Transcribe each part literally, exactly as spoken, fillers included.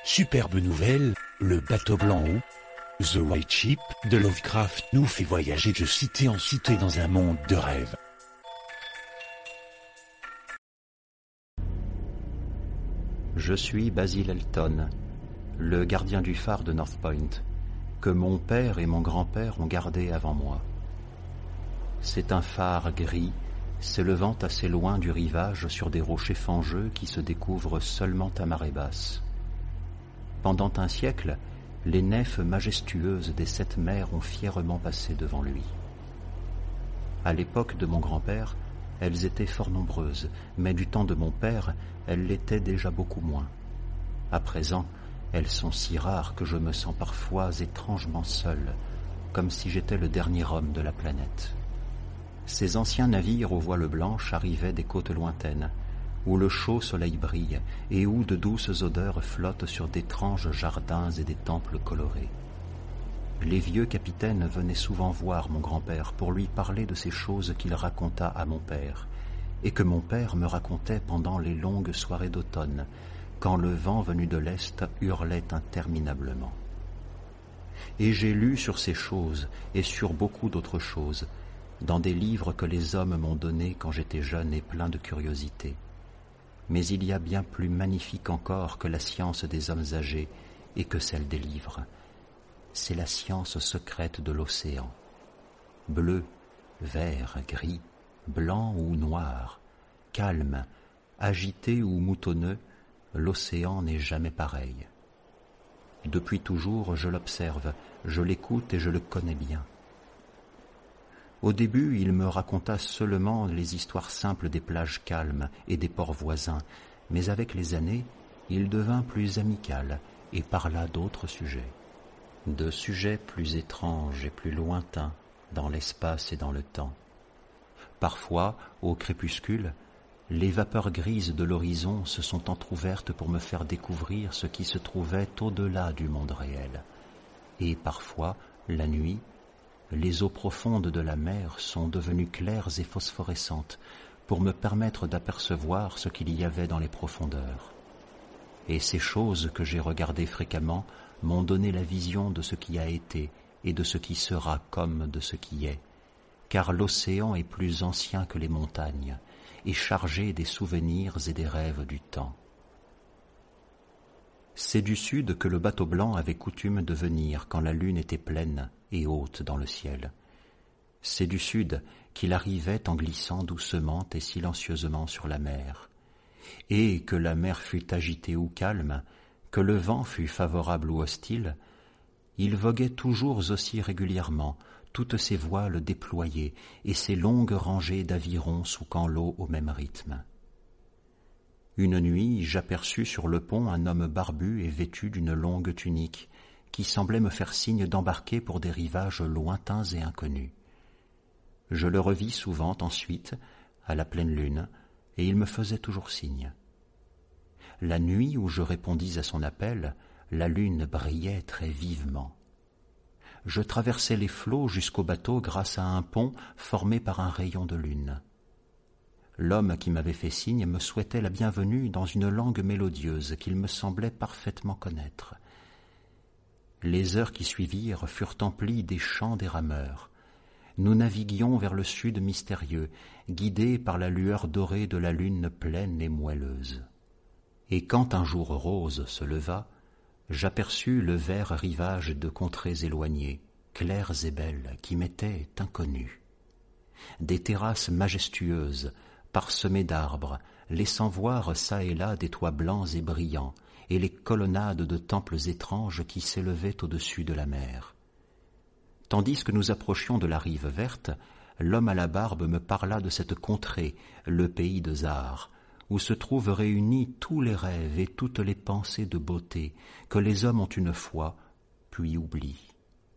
Superbe nouvelle, le bateau blanc ou The White Ship de Lovecraft nous fait voyager de cité en cité dans un monde de rêves. Je suis Basil Elton, le gardien du phare de North Point, que mon père et mon grand-père ont gardé avant moi. C'est un phare gris, s'élevant assez loin du rivage sur des rochers fangeux qui se découvrent seulement à marée basse. Pendant un siècle, les nefs majestueuses des sept mers ont fièrement passé devant lui. À l'époque de mon grand-père, elles étaient fort nombreuses, mais du temps de mon père, elles l'étaient déjà beaucoup moins. À présent, elles sont si rares que je me sens parfois étrangement seul, comme si j'étais le dernier homme de la planète. Ces anciens navires aux voiles blanches arrivaient des côtes lointaines, où le chaud soleil brille et où de douces odeurs flottent sur d'étranges jardins et des temples colorés. Les vieux capitaines venaient souvent voir mon grand-père pour lui parler de ces choses qu'il raconta à mon père, et que mon père me racontait pendant les longues soirées d'automne, quand le vent venu de l'Est hurlait interminablement. Et j'ai lu sur ces choses et sur beaucoup d'autres choses, dans des livres que les hommes m'ont donnés quand j'étais jeune et plein de curiosité. Mais il y a bien plus magnifique encore que la science des hommes âgés et que celle des livres. C'est la science secrète de l'océan. Bleu, vert, gris, blanc ou noir, calme, agité ou moutonneux, l'océan n'est jamais pareil. Depuis toujours, je l'observe, je l'écoute et je le connais bien. Au début, il me raconta seulement les histoires simples des plages calmes et des ports voisins, mais avec les années, il devint plus amical et parla d'autres sujets. De sujets plus étranges et plus lointains dans l'espace et dans le temps. Parfois, au crépuscule, les vapeurs grises de l'horizon se sont entr'ouvertes pour me faire découvrir ce qui se trouvait au-delà du monde réel. Et parfois, la nuit, les eaux profondes de la mer sont devenues claires et phosphorescentes pour me permettre d'apercevoir ce qu'il y avait dans les profondeurs. Et ces choses que j'ai regardées fréquemment m'ont donné la vision de ce qui a été et de ce qui sera comme de ce qui est, car l'océan est plus ancien que les montagnes et chargé des souvenirs et des rêves du temps. C'est du sud que le bateau blanc avait coutume de venir quand la lune était pleine et haute dans le ciel. C'est du sud qu'il arrivait en glissant doucement et silencieusement sur la mer. Et que la mer fût agitée ou calme, que le vent fût favorable ou hostile, il voguait toujours aussi régulièrement, toutes ses voiles déployées et ses longues rangées d'avirons souquant l'eau au même rythme. Une nuit, j'aperçus sur le pont un homme barbu et vêtu d'une longue tunique, qui semblait me faire signe d'embarquer pour des rivages lointains et inconnus. Je le revis souvent ensuite, à la pleine lune, et il me faisait toujours signe. La nuit où je répondis à son appel, la lune brillait très vivement. Je traversais les flots jusqu'au bateau grâce à un pont formé par un rayon de lune. L'homme qui m'avait fait signe me souhaitait la bienvenue dans une langue mélodieuse qu'il me semblait parfaitement connaître. Les heures qui suivirent furent emplies des chants des rameurs. Nous naviguions vers le sud mystérieux, guidés par la lueur dorée de la lune pleine et moelleuse. Et quand un jour rose se leva, j'aperçus le vert rivage de contrées éloignées, claires et belles, qui m'étaient inconnues. Des terrasses majestueuses, parsemées d'arbres, laissant voir çà et là des toits blancs et brillants, et les colonnades de temples étranges qui s'élevaient au-dessus de la mer. Tandis que nous approchions de la rive verte, l'homme à la barbe me parla de cette contrée, le pays de Zahar, où se trouvent réunis tous les rêves et toutes les pensées de beauté que les hommes ont une fois, puis oublient.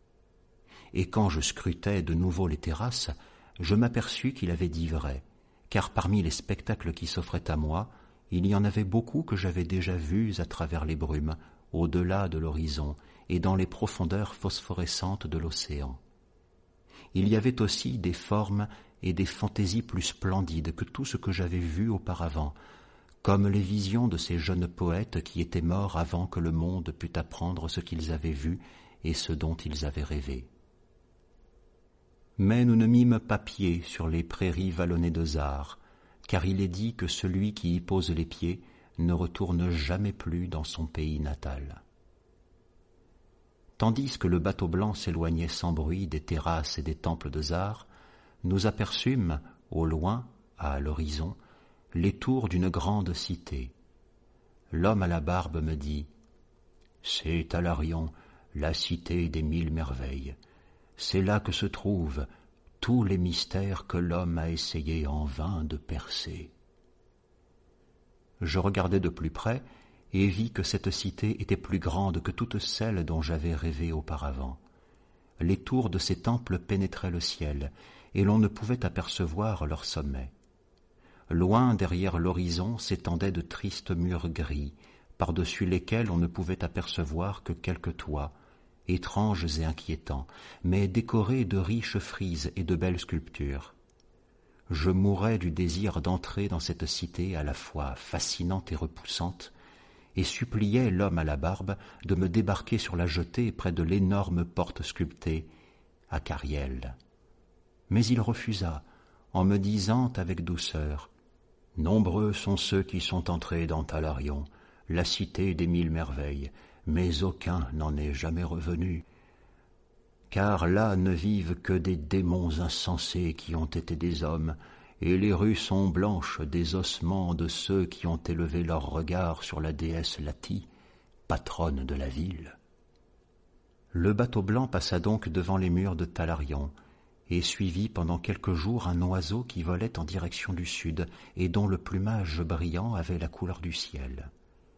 Et quand je scrutais de nouveau les terrasses, je m'aperçus qu'il avait dit vrai, car parmi les spectacles qui s'offraient à moi, il y en avait beaucoup que j'avais déjà vus à travers les brumes, au-delà de l'horizon et dans les profondeurs phosphorescentes de l'océan. Il y avait aussi des formes et des fantaisies plus splendides que tout ce que j'avais vu auparavant, comme les visions de ces jeunes poètes qui étaient morts avant que le monde pût apprendre ce qu'ils avaient vu et ce dont ils avaient rêvé. Mais nous ne mîmes pas pied sur les prairies vallonnées de Zar, car il est dit que celui qui y pose les pieds ne retourne jamais plus dans son pays natal. Tandis que le bateau blanc s'éloignait sans bruit des terrasses et des temples de Zar, nous aperçûmes, au loin, à l'horizon, les tours d'une grande cité. L'homme à la barbe me dit « C'est Talarion, la cité des mille merveilles. C'est là que se trouvent tous les mystères que l'homme a essayé en vain de percer. » Je regardai de plus près et vis que cette cité était plus grande que toutes celles dont j'avais rêvé auparavant. Les tours de ces temples pénétraient le ciel, et l'on ne pouvait apercevoir leur sommet. Loin derrière l'horizon s'étendaient de tristes murs gris, par-dessus lesquels on ne pouvait apercevoir que quelques toits, étranges et inquiétants, mais décorés de riches frises et de belles sculptures. Je mourais du désir d'entrer dans cette cité à la fois fascinante et repoussante, et suppliais l'homme à la barbe de me débarquer sur la jetée près de l'énorme porte sculptée, Akariel. Mais il refusa, en me disant avec douceur « Nombreux sont ceux qui sont entrés dans Talarion, la cité des mille merveilles, mais aucun n'en est jamais revenu. Car là ne vivent que des démons insensés qui ont été des hommes, et les rues sont blanches des ossements de ceux qui ont élevé leur regard sur la déesse Lati, patronne de la ville. » Le bateau blanc passa donc devant les murs de Talarion, et suivit pendant quelques jours un oiseau qui volait en direction du sud et dont le plumage brillant avait la couleur du ciel.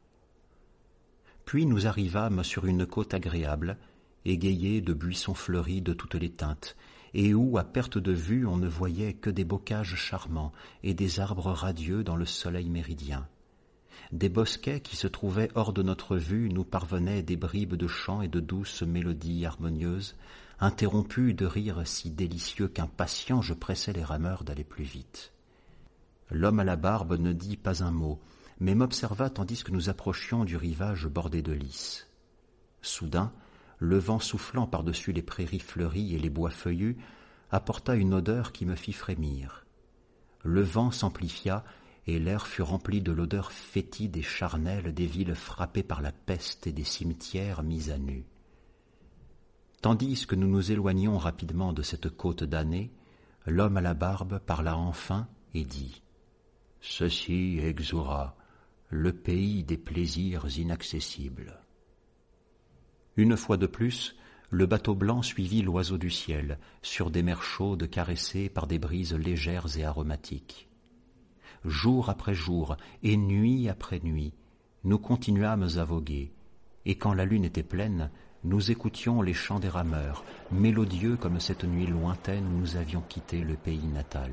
Puis nous arrivâmes sur une côte agréable, égayée de buissons fleuris de toutes les teintes, et où, à perte de vue, on ne voyait que des bocages charmants et des arbres radieux dans le soleil méridien. Des bosquets qui se trouvaient hors de notre vue nous parvenaient des bribes de chants et de douces mélodies harmonieuses, interrompues de rires si délicieux qu'impatient je pressais les rameurs d'aller plus vite. L'homme à la barbe ne dit pas un mot, mais m'observa tandis que nous approchions du rivage bordé de lys. Soudain, le vent soufflant par-dessus les prairies fleuries et les bois feuillus apporta une odeur qui me fit frémir. Le vent s'amplifia et l'air fut rempli de l'odeur fétide et charnelle des villes frappées par la peste et des cimetières mis à nu. Tandis que nous nous éloignions rapidement de cette côte damnée, l'homme à la barbe parla enfin et dit « Ceci est Xura, le pays des plaisirs inaccessibles. » Une fois de plus, le bateau blanc suivit l'oiseau du ciel, sur des mers chaudes caressées par des brises légères et aromatiques. Jour après jour et nuit après nuit, nous continuâmes à voguer, et quand la lune était pleine, nous écoutions les chants des rameurs, mélodieux comme cette nuit lointaine où nous avions quitté le pays natal.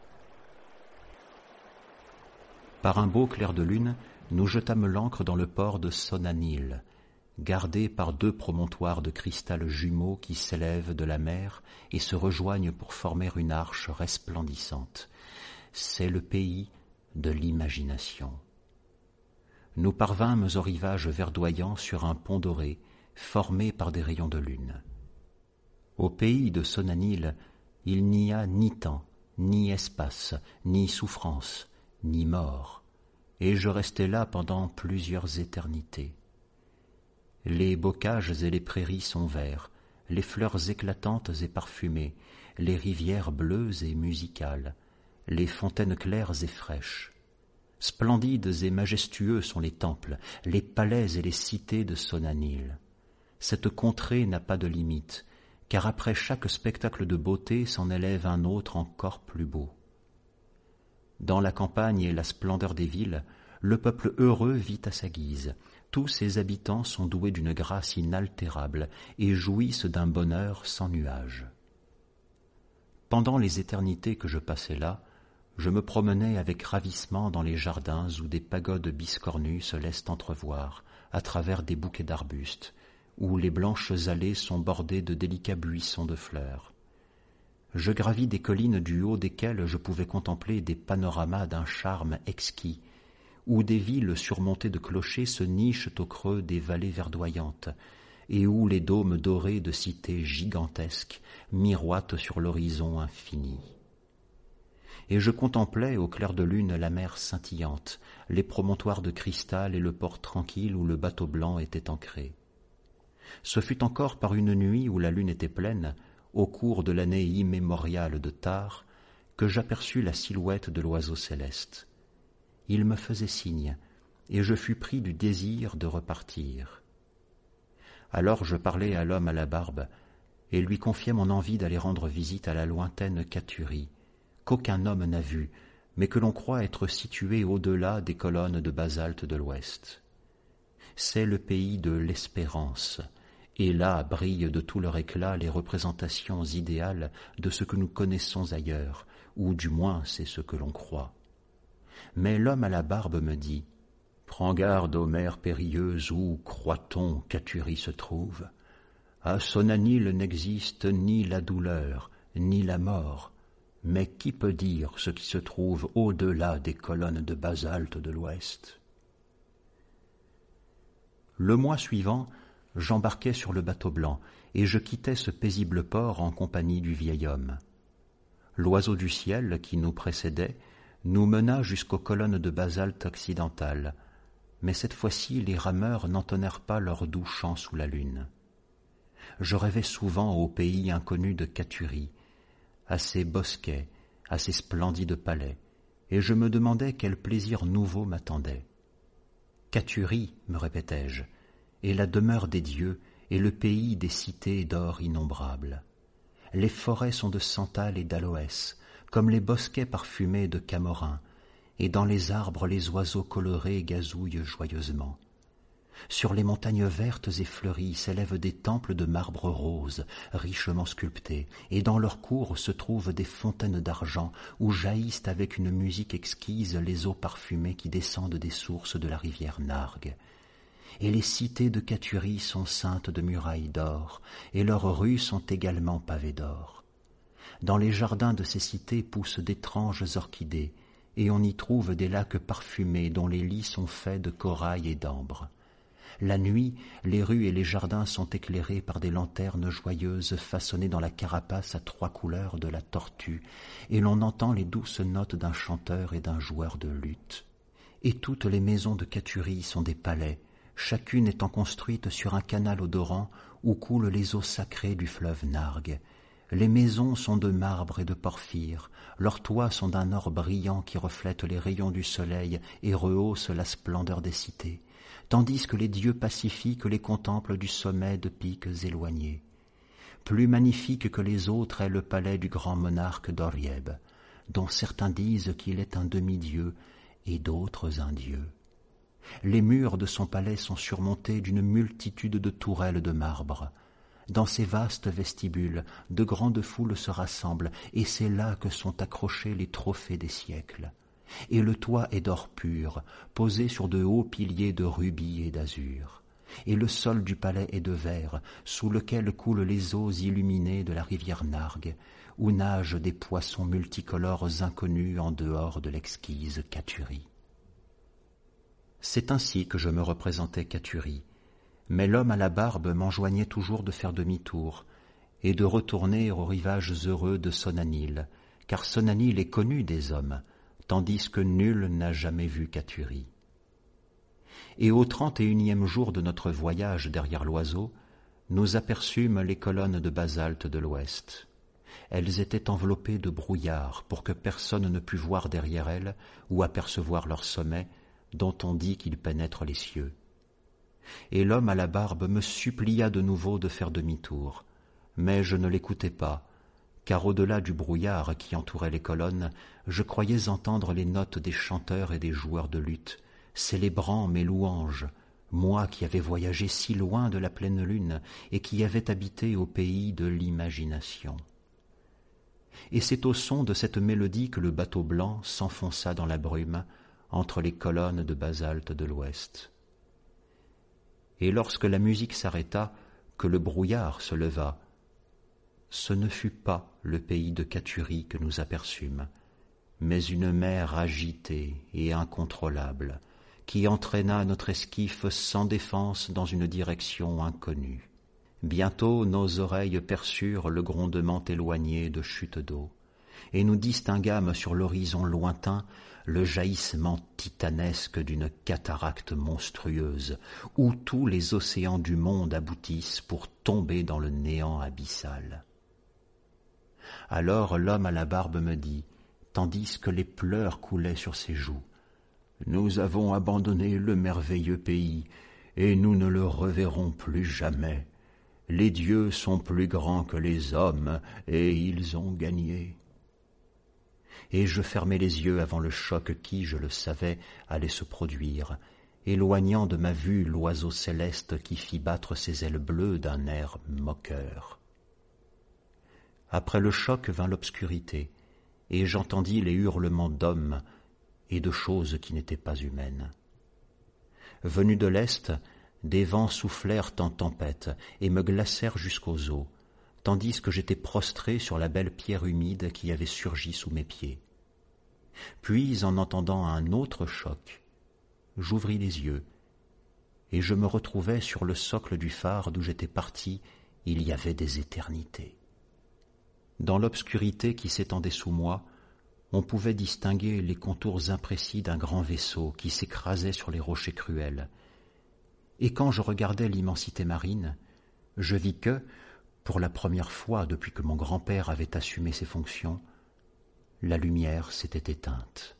Par un beau clair de lune, nous jetâmes l'ancre dans le port de Sonanil, gardé par deux promontoires de cristal jumeaux qui s'élèvent de la mer et se rejoignent pour former une arche resplendissante. C'est le pays de l'imagination. Nous parvînmes au rivage verdoyant sur un pont doré, formé par des rayons de lune. Au pays de Sonanil, il n'y a ni temps, ni espace, ni souffrance, ni mort, et je restai là pendant plusieurs éternités. Les bocages et les prairies sont verts, les fleurs éclatantes et parfumées, les rivières bleues et musicales, les fontaines claires et fraîches. Splendides et majestueux sont les temples, les palais et les cités de Sonanil. Cette contrée n'a pas de limite, car après chaque spectacle de beauté s'en élève un autre encore plus beau. Dans la campagne et la splendeur des villes, le peuple heureux vit à sa guise. Tous ses habitants sont doués d'une grâce inaltérable et jouissent d'un bonheur sans nuage. Pendant les éternités que je passais là, je me promenais avec ravissement dans les jardins où des pagodes biscornues se laissent entrevoir à travers des bouquets d'arbustes, où les blanches allées sont bordées de délicats buissons de fleurs. Je gravis des collines du haut desquelles je pouvais contempler des panoramas d'un charme exquis, où des villes surmontées de clochers se nichent au creux des vallées verdoyantes, et où les dômes dorés de cités gigantesques miroitent sur l'horizon infini. Et je contemplais au clair de lune la mer scintillante, les promontoires de cristal et le port tranquille où le bateau blanc était ancré. Ce fut encore par une nuit où la lune était pleine, au cours de l'année immémoriale de Tar, que j'aperçus la silhouette de l'oiseau céleste. Il me faisait signe, et je fus pris du désir de repartir. Alors je parlai à l'homme à la barbe, et lui confiai mon envie d'aller rendre visite à la lointaine Cathurie, qu'aucun homme n'a vue, mais que l'on croit être située au-delà des colonnes de basalte de l'Ouest. C'est le pays de l'espérance, et là brillent de tout leur éclat les représentations idéales de ce que nous connaissons ailleurs, ou du moins c'est ce que l'on croit. Mais l'homme à la barbe me dit « Prends garde aux mers périlleuses où, croit-on, Cathurie se trouve. À Sonanil n'existe ni la douleur, ni la mort, mais qui peut dire ce qui se trouve au-delà des colonnes de basalte de l'Ouest ?» Le mois suivant, j'embarquai sur le bateau blanc, et je quittai ce paisible port en compagnie du vieil homme. L'oiseau du ciel, qui nous précédait, nous mena jusqu'aux colonnes de basalte occidentales, mais cette fois-ci les rameurs n'entonnèrent pas leur doux chant sous la lune. Je rêvais souvent au pays inconnu de Cathurie, à ses bosquets, à ses splendides palais, et je me demandais quel plaisir nouveau m'attendait. Cathurie, me répétais-je, est la demeure des dieux et le pays des cités d'or innombrables. Les forêts sont de santal et d'aloès, comme les bosquets parfumés de camorin, et dans les arbres les oiseaux colorés gazouillent joyeusement. Sur les montagnes vertes et fleuries s'élèvent des temples de marbre rose, richement sculptés, et dans leurs cours se trouvent des fontaines d'argent où jaillissent avec une musique exquise les eaux parfumées qui descendent des sources de la rivière Nargue. Et les cités de Cathurie sont ceintes de murailles d'or, et leurs rues sont également pavées d'or. Dans les jardins de ces cités poussent d'étranges orchidées, et on y trouve des lacs parfumés dont les lits sont faits de corail et d'ambre. La nuit, les rues et les jardins sont éclairés par des lanternes joyeuses façonnées dans la carapace à trois couleurs de la tortue, et l'on entend les douces notes d'un chanteur et d'un joueur de luth. Et toutes les maisons de Cathurie sont des palais, chacune étant construite sur un canal odorant où coulent les eaux sacrées du fleuve Nargue. Les maisons sont de marbre et de porphyre, leurs toits sont d'un or brillant qui reflète les rayons du soleil et rehausse la splendeur des cités, tandis que les dieux pacifiques les contemplent du sommet de pics éloignés. Plus magnifique que les autres est le palais du grand monarque d'Orieb, dont certains disent qu'il est un demi-dieu et d'autres un dieu. Les murs de son palais sont surmontés d'une multitude de tourelles de marbre. Dans ces vastes vestibules, de grandes foules se rassemblent, et c'est là que sont accrochés les trophées des siècles. Et le toit est d'or pur, posé sur de hauts piliers de rubis et d'azur. Et le sol du palais est de verre, sous lequel coulent les eaux illuminées de la rivière Nargue, où nagent des poissons multicolores inconnus en dehors de l'exquise Cathurie. C'est ainsi que je me représentais Cathurie, mais l'homme à la barbe m'enjoignait toujours de faire demi-tour et de retourner aux rivages heureux de Sonanil, car Sonanil est connu des hommes, tandis que nul n'a jamais vu Cathurie. Et au trente et unième jour de notre voyage derrière l'oiseau, nous aperçûmes les colonnes de basalte de l'Ouest. Elles étaient enveloppées de brouillard pour que personne ne pût voir derrière elles ou apercevoir leur sommet, dont on dit qu'il pénètre les cieux. Et l'homme à la barbe me supplia de nouveau de faire demi-tour, mais je ne l'écoutai pas, car au-delà du brouillard qui entourait les colonnes, je croyais entendre les notes des chanteurs et des joueurs de luth, célébrant mes louanges, moi qui avais voyagé si loin de la pleine lune et qui avais habité au pays de l'imagination. Et c'est au son de cette mélodie que le bateau blanc s'enfonça dans la brume, entre les colonnes de basalte de l'Ouest. Et lorsque la musique s'arrêta, que le brouillard se leva, ce ne fut pas le pays de Cathurie que nous aperçûmes, mais une mer agitée et incontrôlable, qui entraîna notre esquif sans défense dans une direction inconnue. Bientôt nos oreilles perçurent le grondement éloigné de chutes d'eau, et nous distinguâmes sur l'horizon lointain le jaillissement titanesque d'une cataracte monstrueuse, où tous les océans du monde aboutissent pour tomber dans le néant abyssal. Alors l'homme à la barbe me dit, tandis que les pleurs coulaient sur ses joues, « Nous avons abandonné le merveilleux pays, et nous ne le reverrons plus jamais. Les dieux sont plus grands que les hommes, et ils ont gagné. » Et je fermai les yeux avant le choc qui, je le savais, allait se produire, éloignant de ma vue l'oiseau céleste qui fit battre ses ailes bleues d'un air moqueur. Après le choc vint l'obscurité, et j'entendis les hurlements d'hommes et de choses qui n'étaient pas humaines. Venus de l'est, des vents soufflèrent en tempête et me glacèrent jusqu'aux os, tandis que j'étais prostré sur la belle pierre humide qui avait surgi sous mes pieds. Puis, en entendant un autre choc, j'ouvris les yeux, et je me retrouvai sur le socle du phare d'où j'étais parti il y avait des éternités. Dans l'obscurité qui s'étendait sous moi, on pouvait distinguer les contours imprécis d'un grand vaisseau qui s'écrasait sur les rochers cruels. Et quand je regardais l'immensité marine, je vis que, pour la première fois depuis que mon grand-père avait assumé ses fonctions, la lumière s'était éteinte.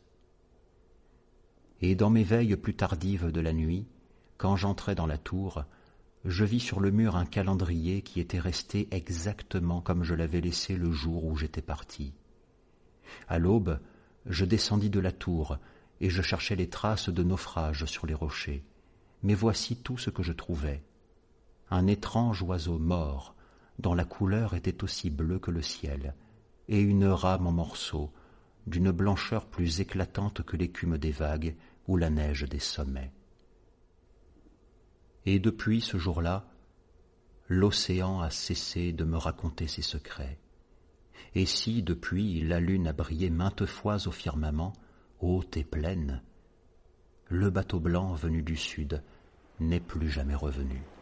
Et dans mes veilles plus tardives de la nuit, quand j'entrais dans la tour, je vis sur le mur un calendrier qui était resté exactement comme je l'avais laissé le jour où j'étais parti. À l'aube, je descendis de la tour et je cherchais les traces de naufrage sur les rochers. Mais voici tout ce que je trouvais. Un étrange oiseau mort, dont la couleur était aussi bleue que le ciel, et une rame en morceaux, d'une blancheur plus éclatante que l'écume des vagues ou la neige des sommets. Et depuis ce jour-là, l'océan a cessé de me raconter ses secrets. Et si, depuis, la lune a brillé maintes fois au firmament, haute et pleine, le bateau blanc venu du sud n'est plus jamais revenu.